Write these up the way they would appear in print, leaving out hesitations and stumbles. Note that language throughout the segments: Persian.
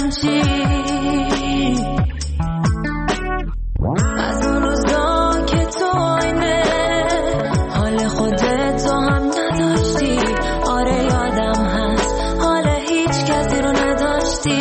یعنی چی؟ از اون روزا که تو آینه حال خودت تو هم نداشتی. آره یادم هست حال هیچ کسی رو نداشتی.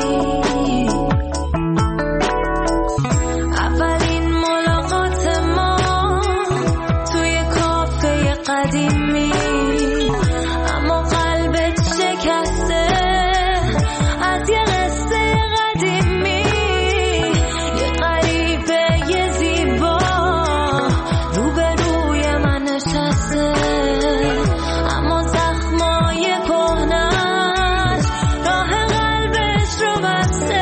اولین ملاقات ما توی کافه قدیمی، اما قلبت شکسته از یه قصه قدیمی. یه غریبه یه زیبا روبروی من نشسته، اما زخمای کهنه‌اش راه قلبش رو بسته.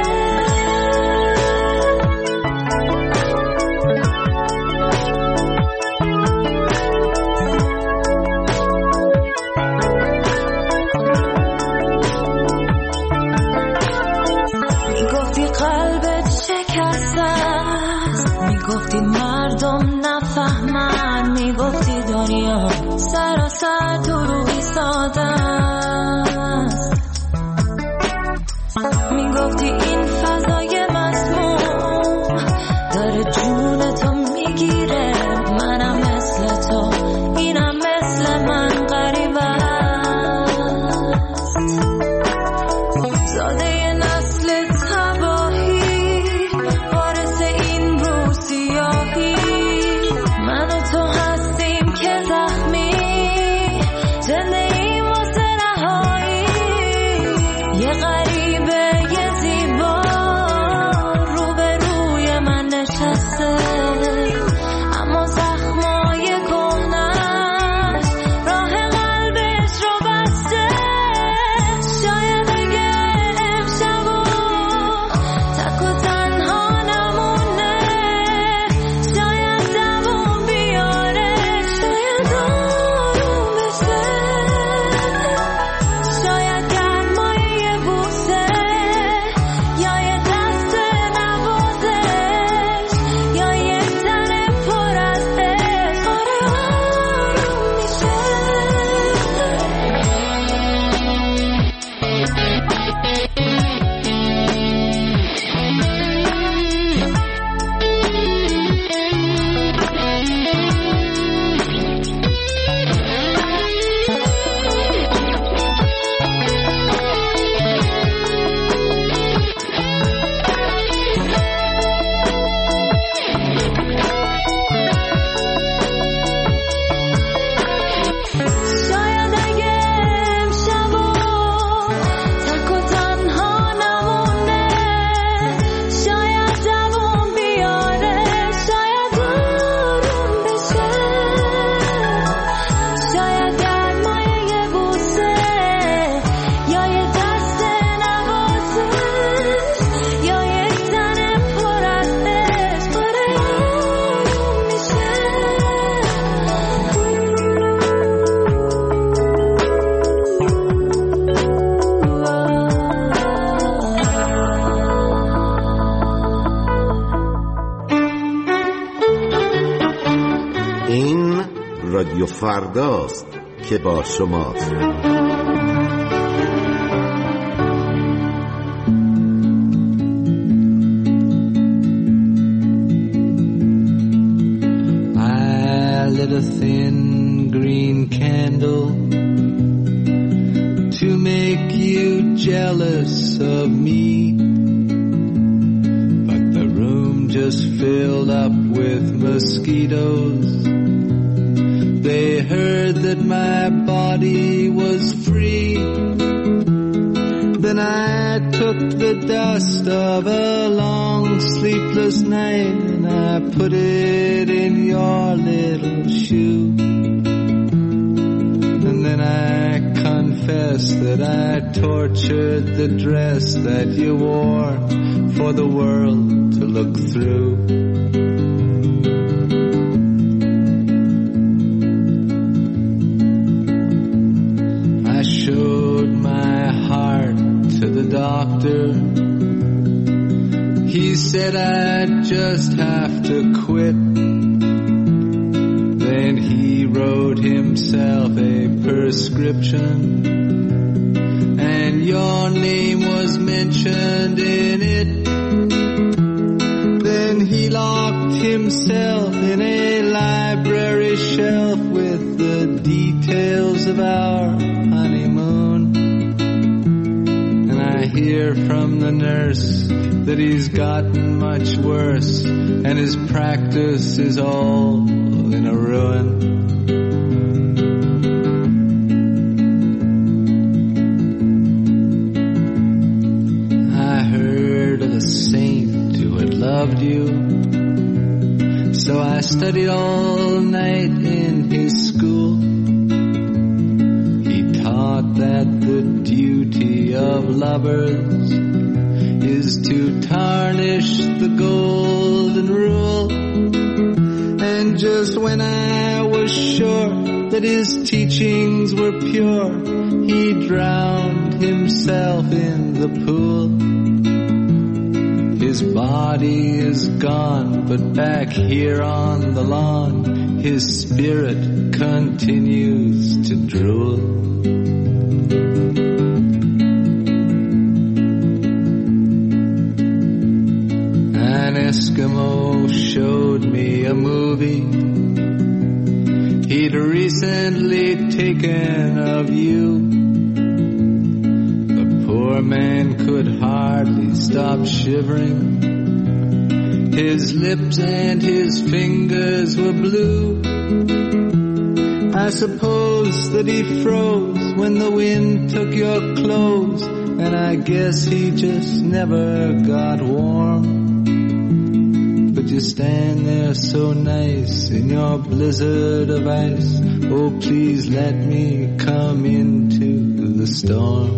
میگفتی قلبت شکسته است، میگفتی مردم نفهمن، میگفتی دنیا سراسر دروغی ساده است، میگفتی این فضای مسموم داره جون تو میگیره. منم مثل تو، اینم مثل من غریبه است. زاده نسل تباهی، وارث این روسیاهی. من و تو هستیم که زخمی، زنده ایم واسه رهایی. یه غریبه یه زیبا روبروی من نشسته، اما زخمای کهنه‌اش راه قلبش رو بسته. شاید اگه امشبو تک و تنها نمونه، شاید دووم بیاره، شاید آروم بشه، شاید گرمای یه بوسه یا یه دست نوازش یا یه تن پر از عشق. آره آروم میشه. شاید اگه امشبو تک و تنها نمونه، شاید دووم بیاره، شاید آروم بشه، شاید گرمای یه بوسه یا یه دست نوازش یا یه تن پر از عشق. آره آروم میشه. این رادیو فرداست که با شماست. I lit a thin green candle to make you jealous of me, but the room just filled up with mosquitoes. They heard that my body was free. Then I took the dust of a long sleepless night and I put it in your little shoe. And then I confess that I tortured the dress that you wore for the world to look through. I showed my heart to the doctor. He said I'd just have to quit. Then he wrote himself a prescription and your name was mentioned in it. Then he locked himself in a library shelf with the details of our honeymoon. And I hear from the nurse that he's gotten much worse, and his practice is all in a ruin. I heard of a saint who had loved you, so I studied all night in his school. He taught that the duty of lovers is to tarnish the golden rule. And just when I was sure that his teachings were pure, he drowned himself in the pool. His body is gone, but back here on the lawn, his spirit continues to drool. An Eskimo showed me a movie he'd recently taken of you. The poor man could hardly stop shivering. His lips and his fingers were blue. I suppose that he froze when the wind took your clothes, and I guess he just never got warm. But you stand there so nice in your blizzard of ice. Oh, please let me come into the storm.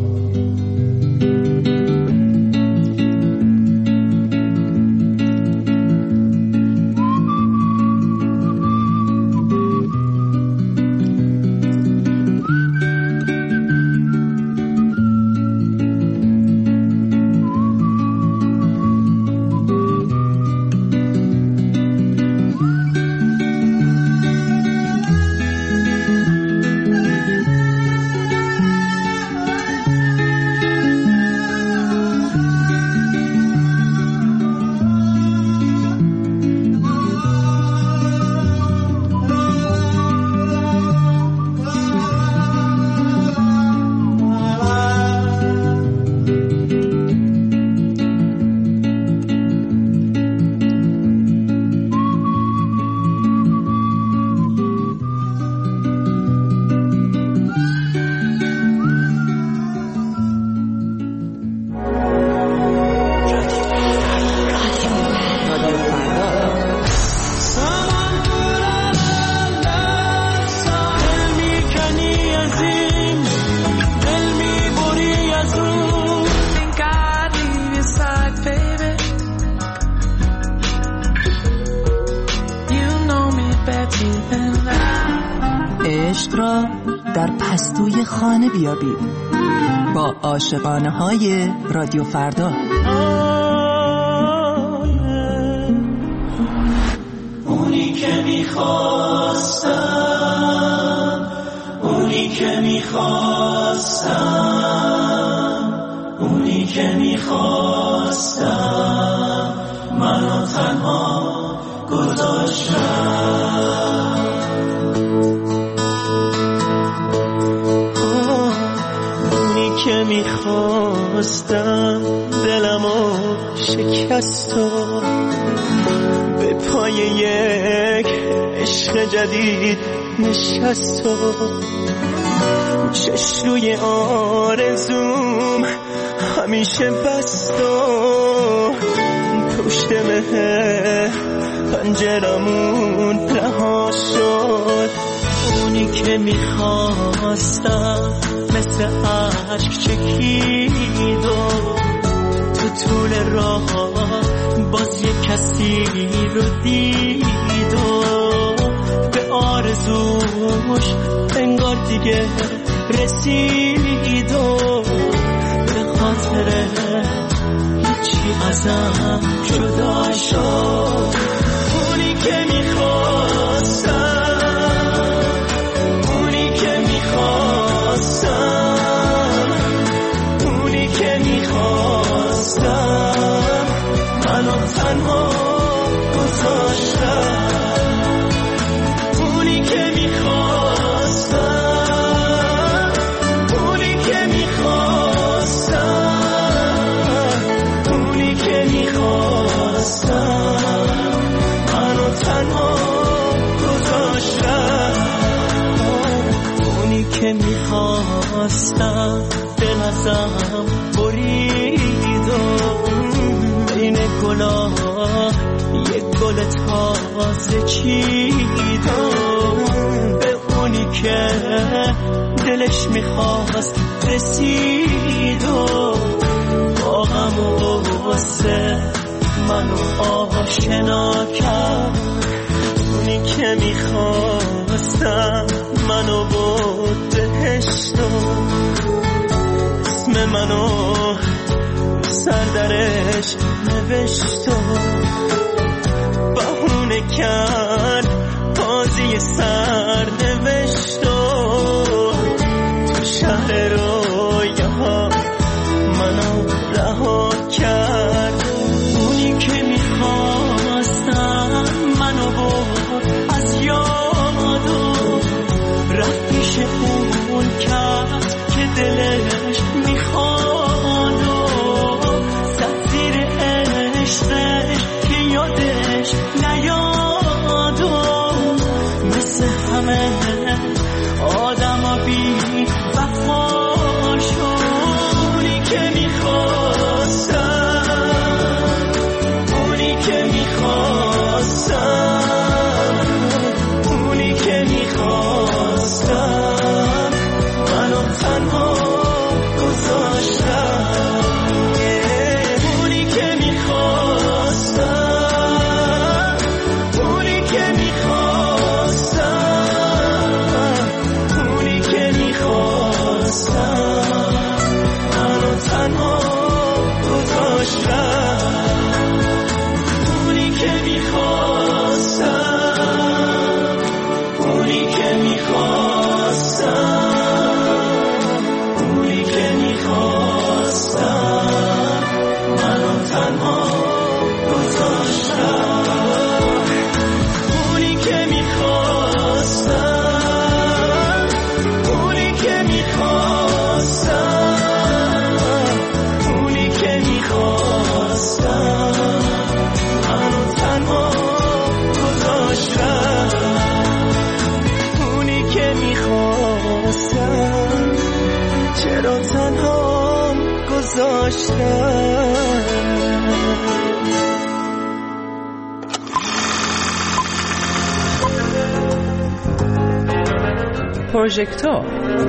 عشق را در پستوی خانه بیابید با عاشقانه های رادیو فردا. اونی که میخواستم، اونی که میخواستم، اونی که میخواستم منو تنها گذاشتم. که میخواستم دلمو شکست و به پای یک عشق جدید نشست و چشم روی آرزوم همیشه بست و پشت مه پنجرمون رها شد. اونی که میخواستم مثل عشق چکید و تو طول راه باز یک کسی رو دید و به آرزوش انگار دیگه رسید و به خاطر هیچی ازم جدا شد. اونی که میخواستم، اونی که میخواستم، تنها گذاشتم، اونی که میخواستم، اونی که میخواستم، اونی که میخواستم منو تنها گذاشتم، اونی که میخواستم دل ازم برید و بین گلا یک گل تازه چید و به اونی که دلش میخواست رسید و با غم و غصه منو آشنا کرد، اونی که میخواستم منو برد بهشت و اسم منو سر درش نوشت و بهونه کرد بازی سر نوشت و تو شهر رویاها منو رها کرد، اونی که میخواستم منو برد از یاد و رفت پیش اون کرد که دلش میخواد و زد زیر عشقش که یادش نیاد و مثل همه آدم بی وفا شد، اونی که میخواستم، اونی که میخواستم، اونی که میخواستم منو تنها گذاشتم، اونی که میخواستم، اونی که میخواستم، اونی که میخواستم منو تنها گذاشتم، اونی که میخواستم، اونی که میخواستم، اونی که میخواستم منو تنها گذاشتم، اونی که میخواستم، اونی که میخواستم، اونی که میخواستم منو تنها گذاشتم، اونی که میخواستم چرا تنها گذاشتم. پروژکتور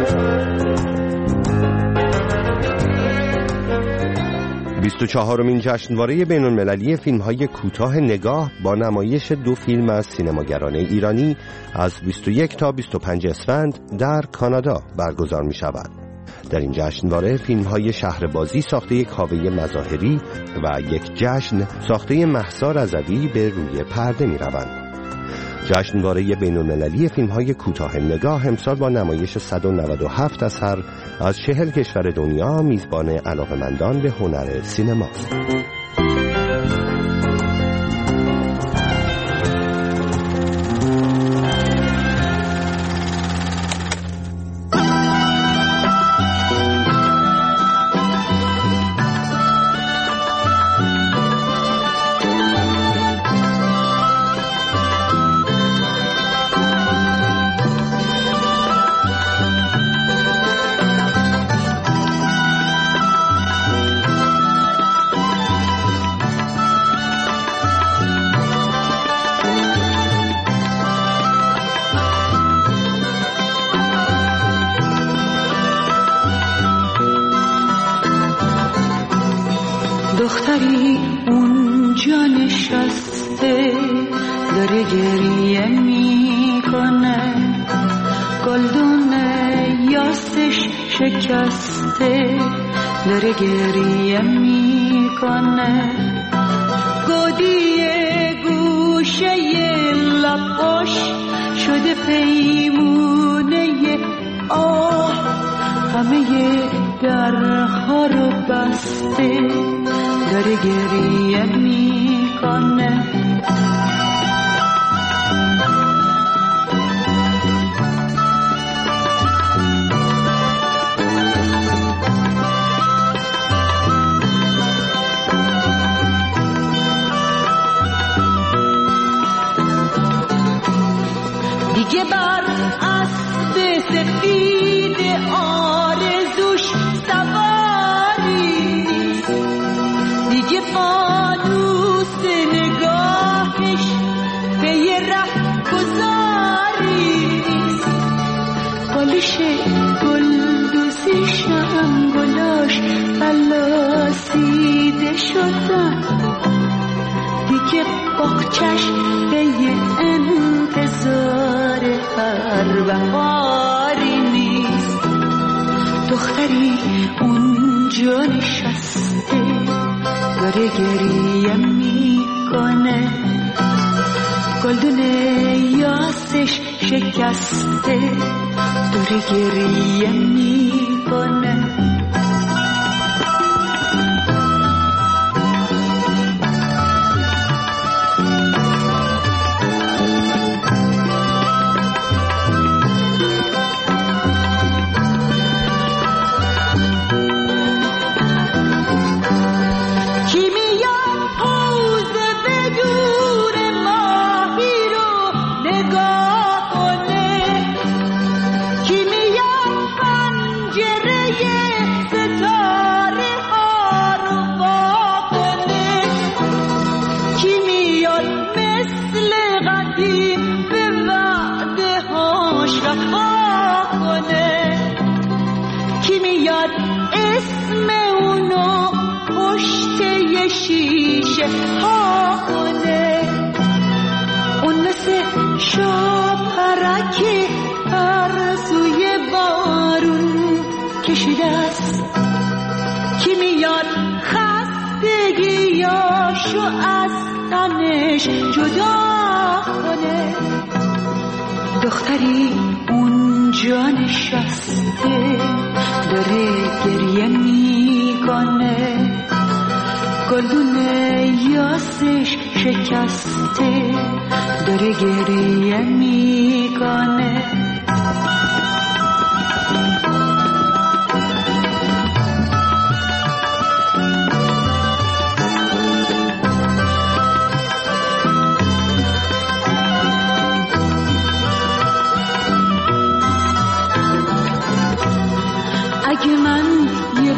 24مین جشنواره بین‌المللی فیلم‌های کوتاه نگاه با نمایش 2 فیلم از سینماگران ایرانی از 21 تا 25 اسفند در کانادا برگزار می‌شود. در این جشنواره فیلم‌های شهربازی ساخته کاوه مظاهری و یک جشن ساخته مهسا رضوی به روی پرده می‌روند. جشنواره بین‌المللی فیلم‌های کوتاه نگاه امسال با نمایش 197 اثر از 40 کشور دنیا میزبان علاقه‌مندان به هنر سینماست. دختری اونجا نشسته داره گریه میکنه، گلدون یاسش شکسته داره گریه میکنه، گودی گوشه لباش شده پیمونه آه، همه درها رو بسته داره گریه میکنه. میکنه. دیگه بر اسب سفید آرزوش سواری نیست، دیگه فانوس نگاهش به یه ره گذاری نیست، بالش گلدوزیشم گلاش فلاسیده شدن، دیگه باغچش به یه انتظار هر بهاری نیست. دختری اونجا نشسته داره گریه میکنه، گلدون یاسش شکسته داره گریه میکنه. دختری اونجا نشسته داره گریه میکنه، گلدون یاسش شکسته داره گریه میکنه. اگه من یه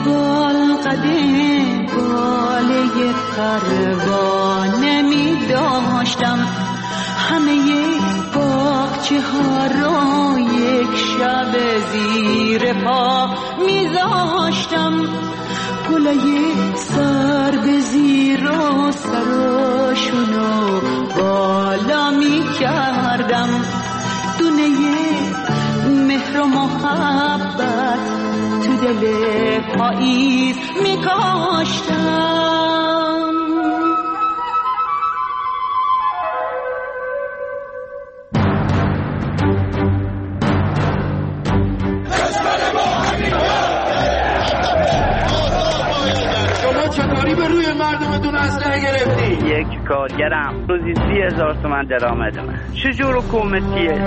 باله پروانه می داشتم، همه باغچه ها رو یک شب زیر پا می داشتم، گلای سر به زیر و سراشونو بالا می کردم، دونه مهر و محبت تو دل پاییز می کاشتم. شما چطوری به روی مردمتون اسلحه گرفتی؟ یک کارگرم روزی 30,000 تومان درآمدمه. چجور حکومتیه؟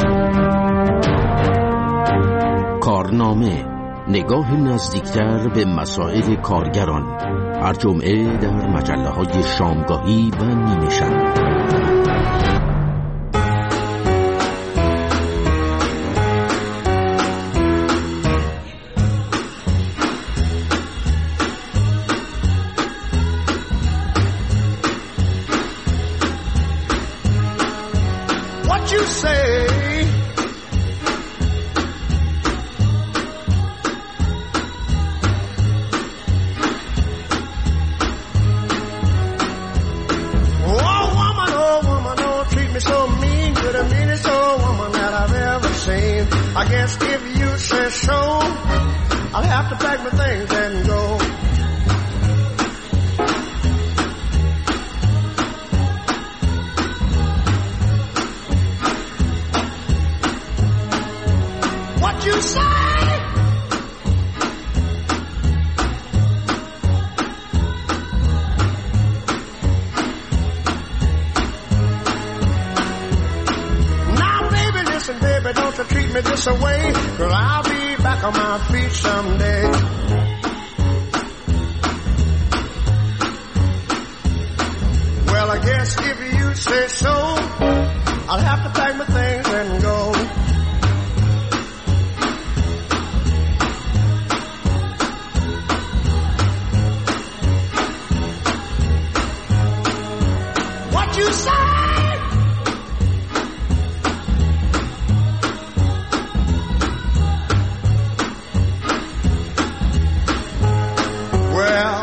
کارنامه، نگاه نزدیکتر به مسائل کارگران، هر جمعه در مجله‌های شامگاهی و نیمه شب. I guess if you say so, I'll have to pack my things and go. What you say? me this away, 'cause I'll be back on my feet someday. Well, I guess if you say so, I'll have to pack my things and go. What you say? Well,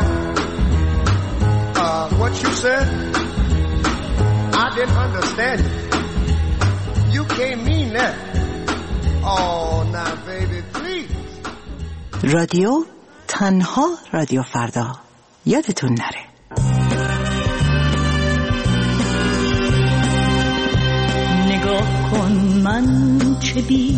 what you said? I didn't understand you. You can't mean that. Oh, now baby, please. رادیو تنها رادیو فردا. یادتون نره. نگاه کن من چه بی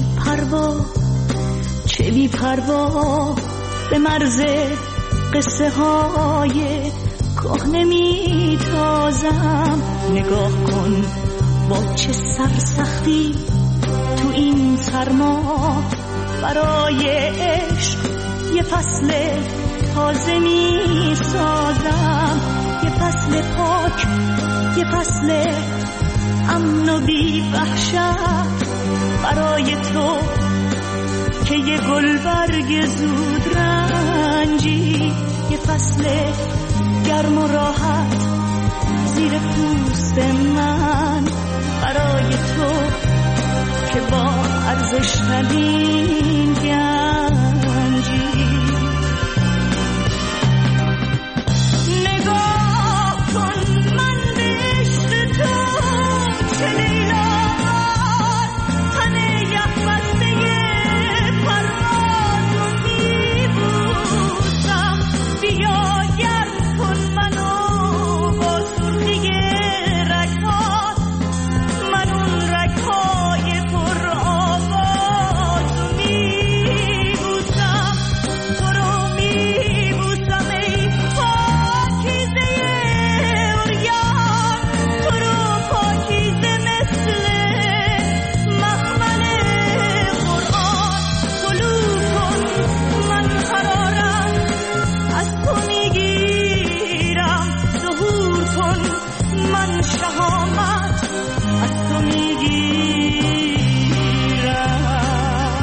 پروا به مرز قصه های کهنه می تازم. نگاه کن با چه سرسختی تو این سرما برای عشق یه فصل تازه می سازم. یه فصل پاک، یه فصل امن و بی وحشت برای تو که یه گلبرگ زود رنجی. یه فصل گرم و راحت زیر پوست من برای تو که با ارزش ندین گنجی. نگاه کن من به عشق تو چه لیلان تنه یخ بسته پرواز و میبوسم. بیا گرم کن منو با سرخی رگهات، من اون رگهای پر آواز و میبوسم. تو رو میبوسم ای پاکیزه عریان، تو رو پاکیزه مثل مخمل قرآن. طلوع کن من قرارم از تو میگیرم، ظهور کن من شهامت از تو میگیرم.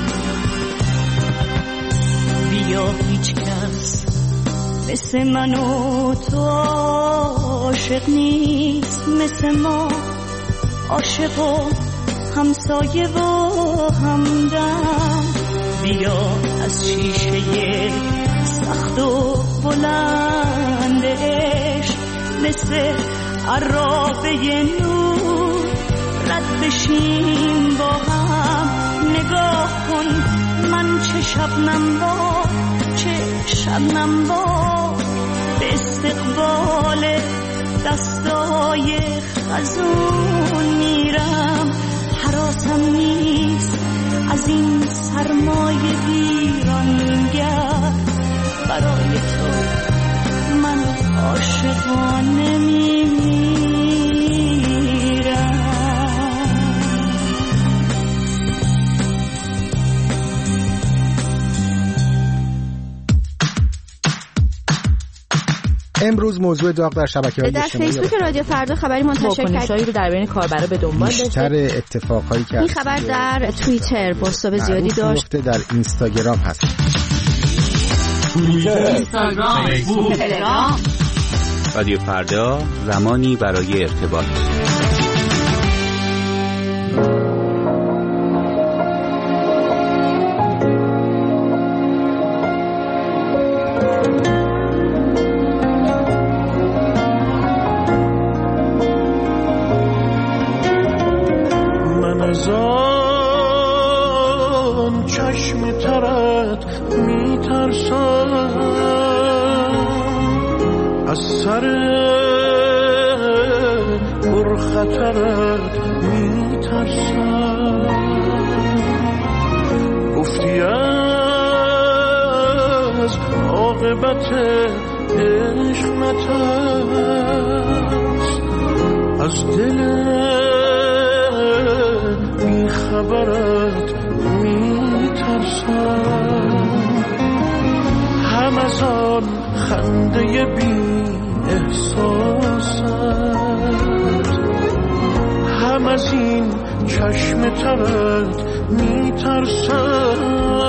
بیا هیچ کس مثل من و تو عاشق نیست، مثل ما عاشق و همسایه و همدم. بیا از شیشه سخت و بلند عشق مثل عرابه نور رد بشیم با هم. نگاه کن من چه شبنم با به استقبال دستای خزون میرم. حراسم نیست از این سرمایه ویرانگر، برای تو من عاشقانه میمیرم. امروز موضوع داغ در شبکه‌های اجتماعی در فیسبوک رادیو فردا خبری منتشر کرد رو در بین کاربرا به دنبال داشته. بیشتر اتفاقایی که این خبر در توییتر پست‌های زیادی داشت. در اینستاگرام هست. اینستاگرام، فیسبوک، تلگرام. رادیو فردا زمانی برای ارتباط. آن چشم ترت میترسم، از سر پرخطرت میترسم. گفتی از عاقبت عشق مترس، از دل بیخبرت خنده بی احساست، هم از این چشم ترت میترسم.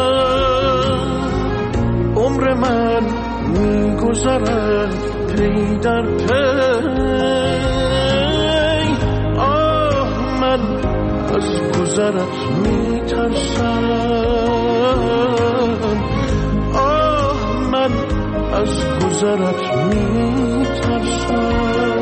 عمر من میگذرد پی در پی، آه من از گذرت میترسم، آه من از گذرت میترسم.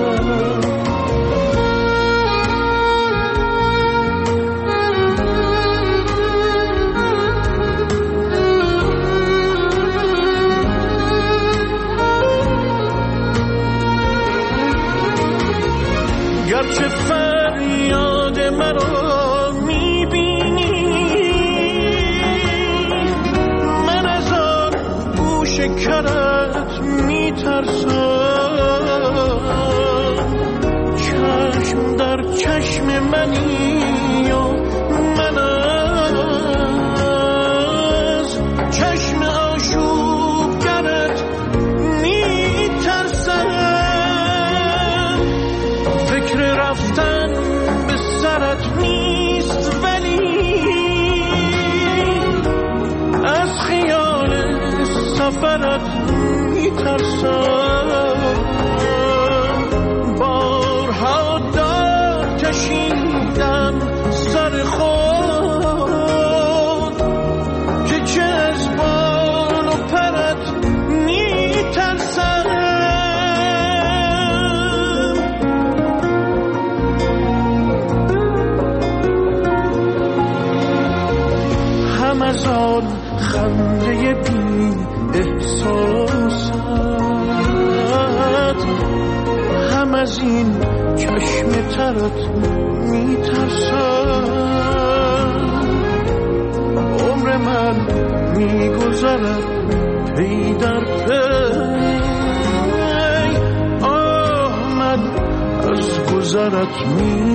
گرچه فریاد مرا میبینی، من از آن گوش کرت میترسم. چشم در چشم منی و من از چشم آشوبگرت میترسم. فکر رفتن به سرت نیست، ولی از خیال سفرت میترسم. بارها دار کشیدم سر خود که چه از بال و پرت میترسم. هم از آن خنده بی احساست، هم از این چشم ترت میترسم. عمر من میگذرد پی در پی، آه من از گذرت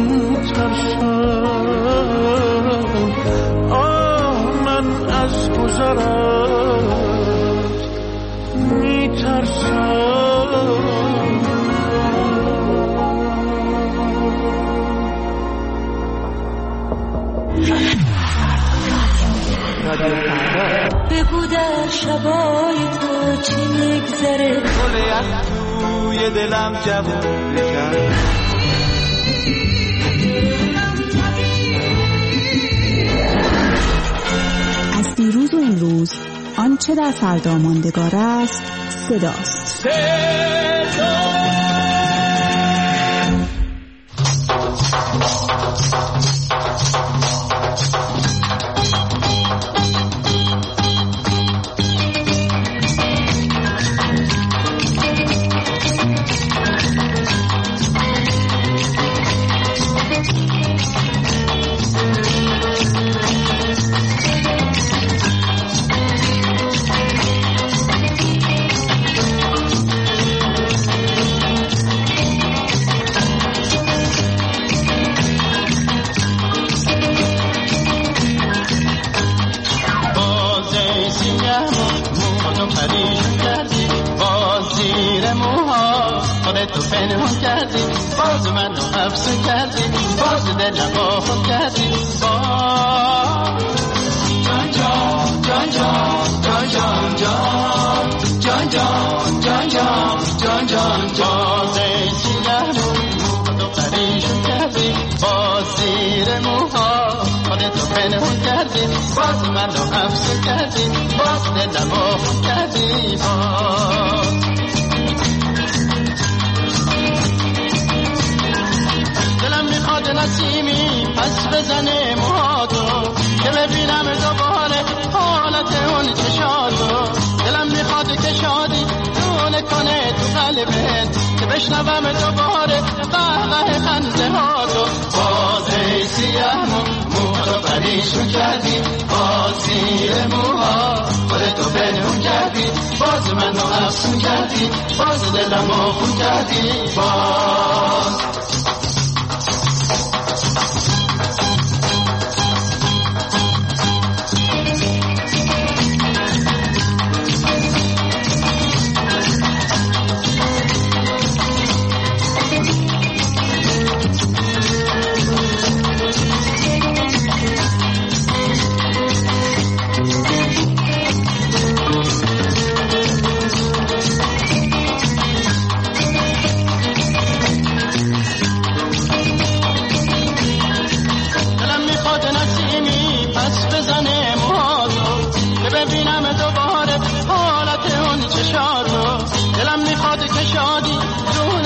میترسم، آه من از گذرت میترسم. بگو در شبای تو چی میگذره، گله از توی دلم جوونه کرد. از دیروز و امروز آنچه در فردا ماندگار است صداست. تو پنهان کردی، باز من رو حبس کردی، باز دلم آخون کردی. جان جان جان جان جان جان جان جان جان جان جان جان سینگرمون تو پریشون کردی، باز زیر موها خودتو پنهان کردی، باز من رو حبس کردی، باز دلم آخون کردی. نسیمی پس بزنه موهاتو که ببینم دوباره حالت اون چشاتو. دلم میخواد که شادی دونه کنه تو قلبت، که بشنوم دوباره قهقه خنده هاتو. باز ای سیاه موهاتو پریشون کردی، باز زیر موها خودتو پنهون کردی، باز منو افسون کردی، باز دلم آخون کردی. باز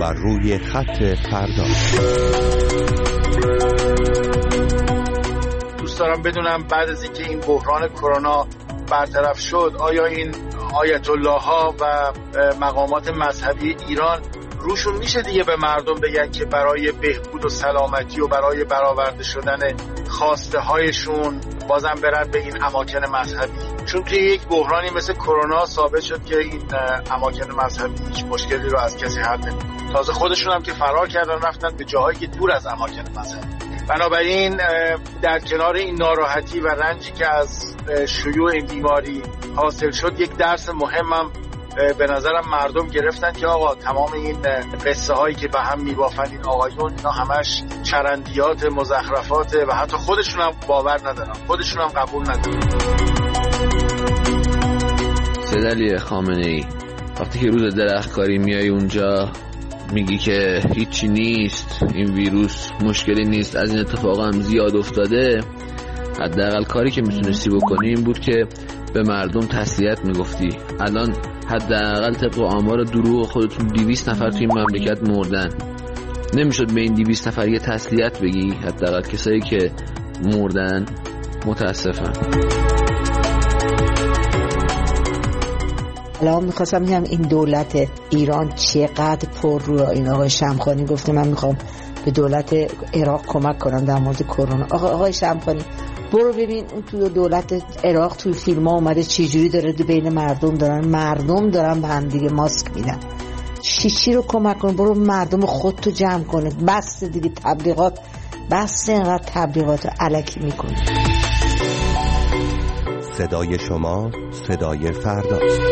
و روی خط فردا. دوست دارم بدونم بعد از اینکه این بحران کرونا برطرف شد، آیا این آیت الله ها و مقامات مذهبی ایران روشون میشه دیگه به مردم بگن که برای بهبود و سلامتی و برای برآورده شدن خواسته هایشون بازم برن به این اماکن مذهبی؟ چون توی یک بحرانی مثل کرونا ثابت شد که این اماکن مذهبی هیچ مشکلی رو از کسی حل نمی‌کنه. تازه خودشون هم که فرار کردن رفتن به جاهایی که دور از اماکن مذهبی. بنابراین در کنار این ناراحتی و رنجی که از شیوع این بیماری حاصل شد، یک درس مهمم به نظرم مردم گرفتن که آقا تمام این قصه هایی که به هم میبافن این آقایون، اینا همش چرندیات، مزخرفات و حتی خودشون هم باور ندارن، خودشون هم قبول ندارن. سید علی خامنه‌ای، وقتی که روز درختکاری میای اونجا میگی که هیچی نیست، این ویروس مشکلی نیست، از این اتفاق هم زیاد افتاده، حداقل کاری که میتونستی بکنی این بود که به مردم تسلیت میگفتی. الان حداقل طبق آمار دروغ خودتون 200 نفر توی این مملکت مردن. نمیشد به این 200 نفر یه تسلیت بگی؟ حداقل کسایی که مردن متاسفن. الان میخواستم بگم این دولت ایران چقدر پر رو این آقای شمخانی گفته من میخوام به دولت عراق کمک کنم در مورد کرونا. آقای شمخانی برو ببین اون تو دولت عراق توی فیلم ها اومده چجوری داره بین مردم دارن به هم دیگه ماسک میدن. چی رو کمک کنه؟ برو مردم خودتو جمع کنه. بس دیگه تبلیغات، بس اینقدر تبلیغات الکی میکنه. صدای شما صدای فرداست.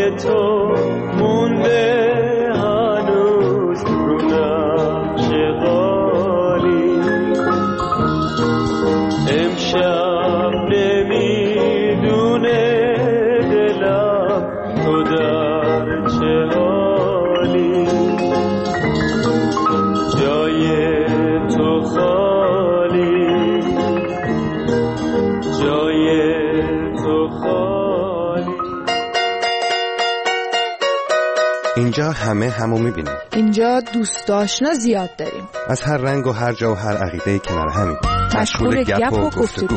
تو مونده هنوز رو نقش قالی. امشب نمیدونه دلم تو در چه حالی. جای تو خالی، جای تو خالی. اینجا همه همو میبینیم. اینجا دوست آشنا زیاد داریم، از هر رنگ و هر جا و هر عقیده کنار همین، مشغول گپ و گفتگو.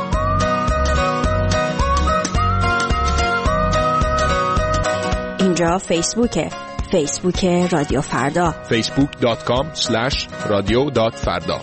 اینجا فیسبوک رادیو فردا، facebook.com/radio.farda.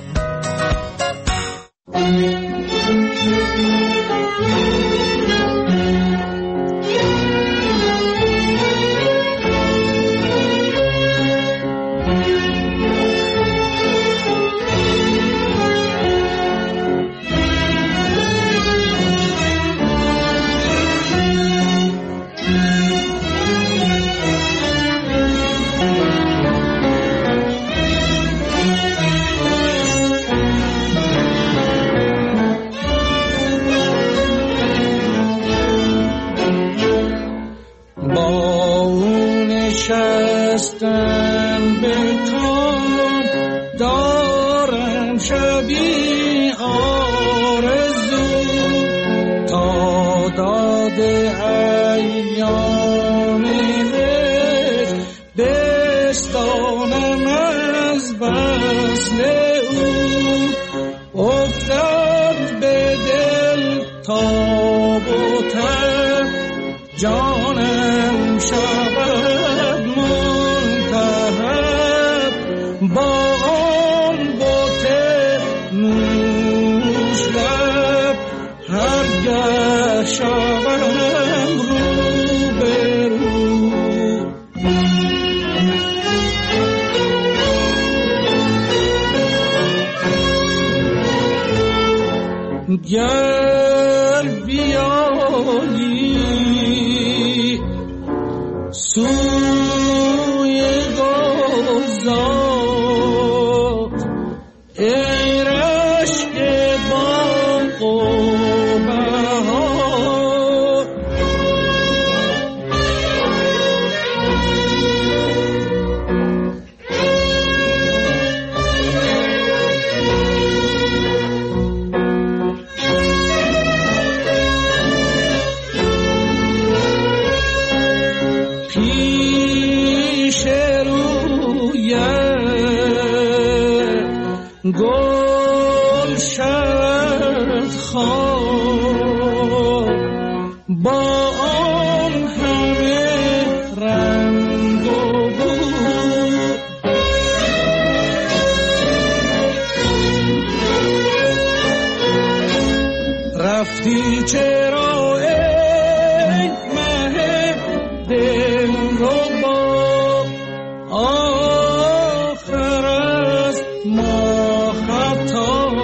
نشستم به کام دارم شبی آرزو تا داد ایام بستانم از وصل او. افتاد به دل تاب و تب جانم شود منتهب با آن بوت نوش لب هرگه شوم رو به رو. گر بیایی سوی گلزار ای رشک باغ و بهار، گل شد خواب با آن همه رنگ و بو. رفتی چرا ای مه دلربا، آخر از ما خطا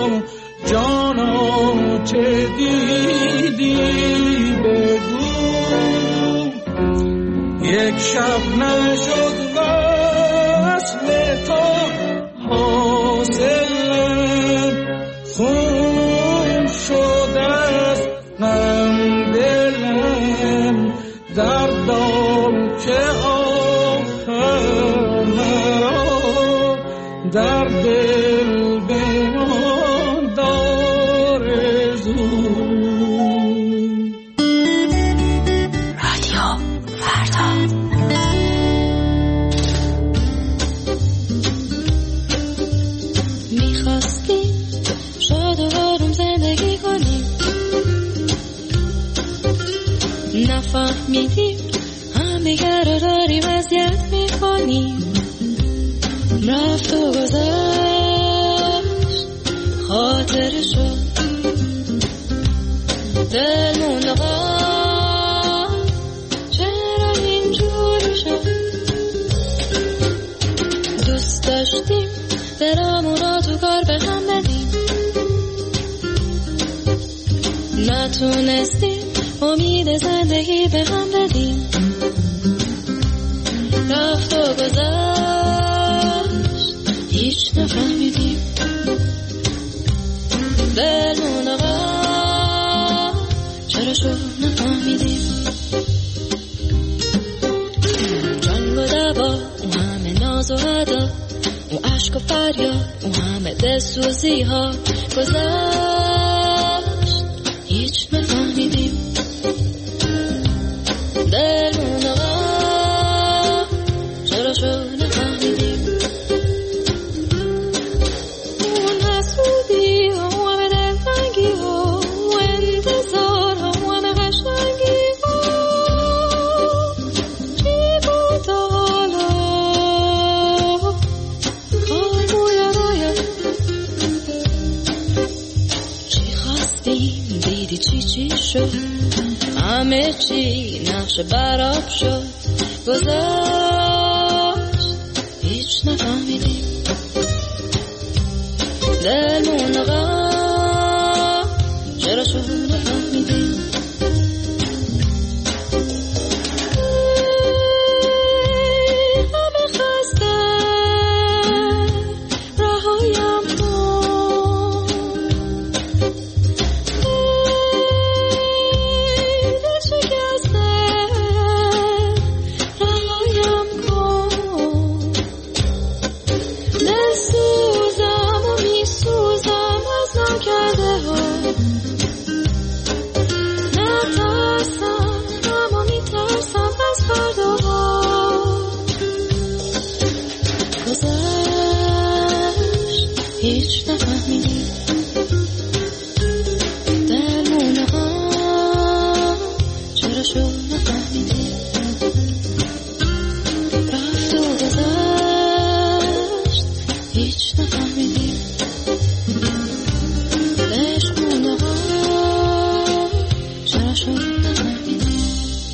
جانا چه دیدی بگو. یک شب نشد وصل تو حاصلم، خون شد از غم دلم دردم که آخر مرا در دل بمان دار زون. رادیو فردا. میخواستیم شاد و آروم زندگی کنیم، نفهمیدیم همدیگر رو داریم اذیت میکنیم. رفت و گذشت خاطرشو دل موندقا، چرا اینجوری شد؟ دوست داشتیم دلمون را تو کار به هم بدیم، نتونستیم امید زندگی به هم بدیم. رفت و گذشت هیچ نفهمیدیم دلمون عقب چرا شد نفهمیدیم جنگ و دعوا اون همه ناز و ادا اون عشق و فریاد اون همه دلسوزی ها گذشت هیچ نفهمیدیم دلمون عقب چرا شد نفهمیدیم اون حسودی ها و همه دلتنگی ها و انتظار ها و همه قشنگی ها چی بود تا حالا چی خواستیم دیدی چی شد همه چی نقش براب شد گذشت هیچ نفهمیدیم دلمون عقب چرا شد نفهمیدیم همه خسته رهایم کن دل شکسته رهایم کن دل سوزم و می سوزم از نکرده ها نترسم اما می ترسم از فرداها گذشت هیچ نفهمیدیم دلمون عقب چرا شد نفهمیدیم رفت و گذشت هیچ نفهمیدیم عشقمون عقب چرا شد نفهمیدیم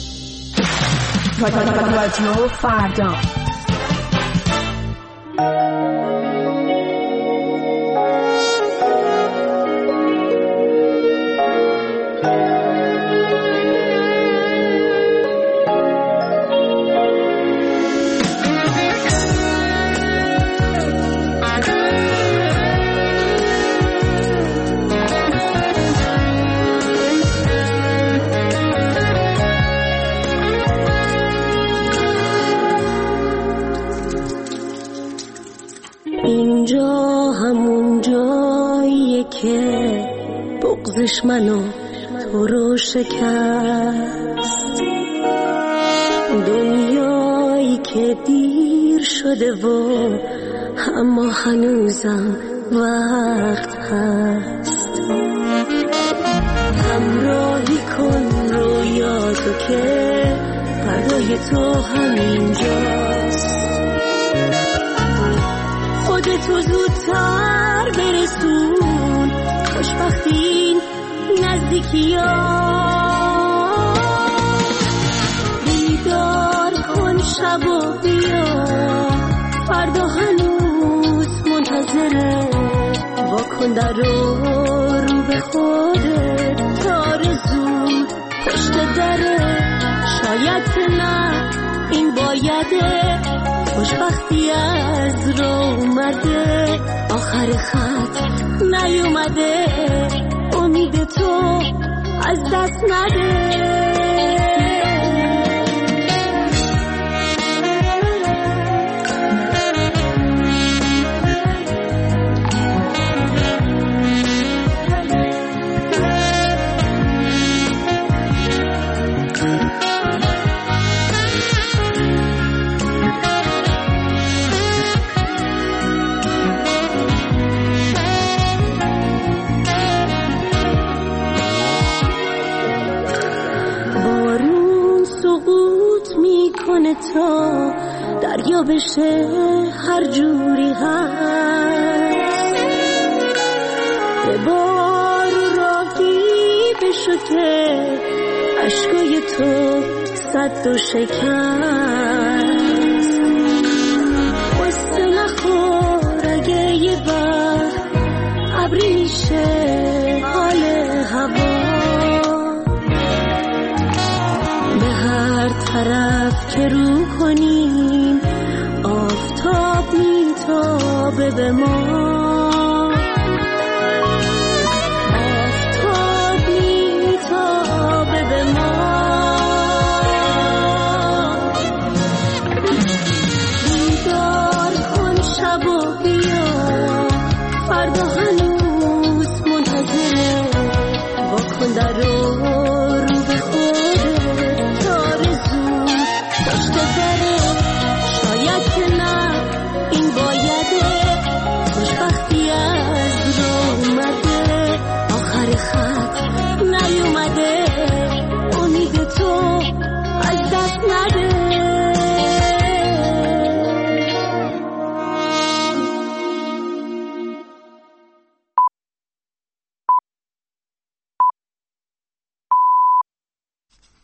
رادیو فردا اینجا همون جاییه که بغضش منو تو رو شکست دنیایی که دیر شده و اما هنوزم وقت هست همراهی کن رویاتو که فردای تو همینجاست خودتو زودتر برسون خوشبختی این نزدیکی ها بیدار کن شب و بیا فردا هنوز منتظره واکن در رو به خودت آرزو پشت دره شاید نه این بایده خوشبختی از رو اومده آخر خط نیومده امید تو از دست نده تا دریا بشه هر جوری هست به بارو راهی بشو که عشقای تو صد و شکست قصه نخور اگه یه وقت ابری میشه حال هوا به هر طرف که رو کنیم آفتاب میتابه به ما.